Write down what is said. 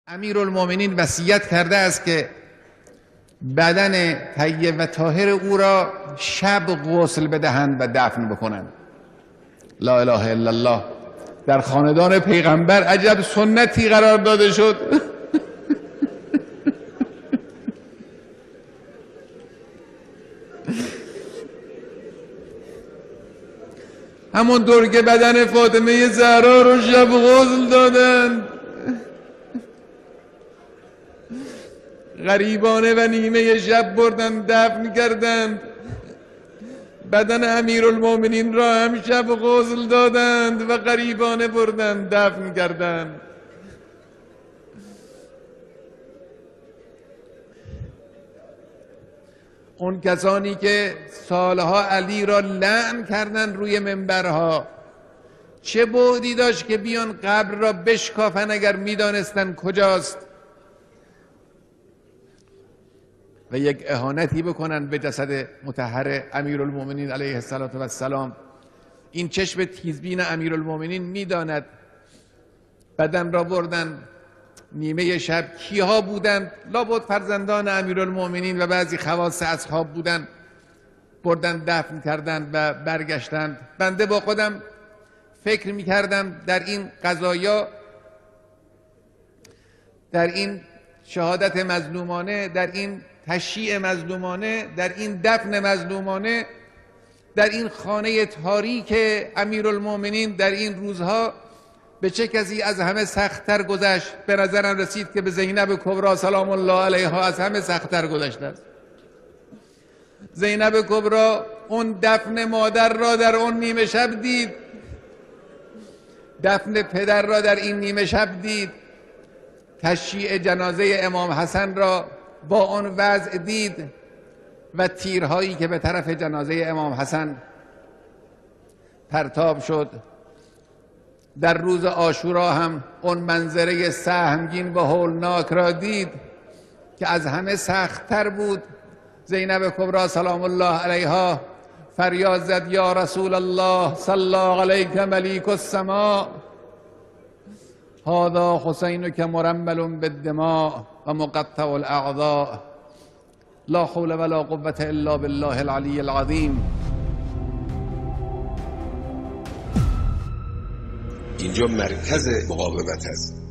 امیرالمومنین وصیت کرده است که بدن طیب و طاهر او را شب غسل بدهند و دفن بکنند. لا اله الا الله. در خاندان پیغمبر عجب سنتی قرار داده شد. همونطور که بدن فاطمه زهرا رو شب غسل دادند، غریبانه و نیمه شب بردن دفن کردند، بدن امیرالمومنین را هم شب غسل دادند و غریبانه بردن دفن کردند. اون کسانی که سالها علی را لعن کردند روی منبرها، چه بعدی داشت که بیان قبر را بشکافن اگر میدانستند کجاست و یک اهانتی بکنن به جسد مطهر امیرالمومنین علیه السلام. این چشم تیزبین امیرالمومنین میداند. بدن را بردن نیمه شب. کیها بودند؟ لابد فرزندان امیرالمومنین و بعضی خواص اصحاب بودند. بردن دفن کردند و برگشتند. بنده با خودم فکر میکردم در این قضایا، در این شهادت مظلومانه، در این تشییع مظلومانه، در این دفن مظلومانه، در این خانه تاریک امیرالمومنین در این روزها به چه کسی از همه سخت‌تر گذشت؟ به نظرم رسید که به زینب کبری سلام الله علیها از همه سخت‌تر گذشته است. زینب کبری اون دفن مادر را در اون نیمه شب دید، دفن پدر را در این نیمه شب دید، تشییع جنازه امام حسن را با آن وضع دید و تیرهایی که به طرف جنازه امام حسن پرتاب شد. در روز عاشورا هم اون منظره سهمگین و هولناک را دید که از همه سخت‌تر بود. زینب کبری سلام الله علیها فریاد زد یا رسول الله صلی علیک ملیک السماء هذا حسینک مرمل بالدماء و مقطع الاعضاء لا حول ولا قوة الا بالله العلی العظیم. اینجا مرکز مقاومت است.